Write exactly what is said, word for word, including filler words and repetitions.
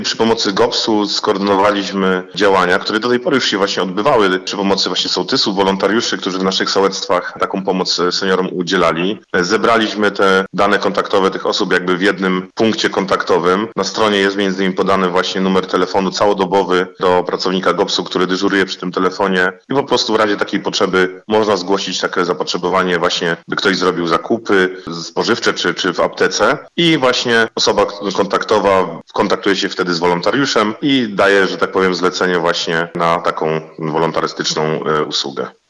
Przy pomocy gopsu skoordynowaliśmy działania, które do tej pory już się właśnie odbywały przy pomocy właśnie sołtysów, wolontariuszy, którzy w naszych sołectwach taką pomoc seniorom udzielali. Zebraliśmy te dane kontaktowe tych osób jakby w jednym punkcie kontaktowym. Na stronie jest między innymi podany właśnie numer telefonu całodobowy do pracownika gopsu, który dyżuruje przy tym telefonie i po prostu w razie takiej potrzeby można zgłosić takie zapotrzebowanie właśnie, by ktoś zrobił zakupy spożywcze czy, czy w aptece i właśnie osoba kontaktowa kontaktuje się wtedy z wolontariuszem i daje, że tak powiem, zlecenie właśnie na taką wolontarystyczną usługę.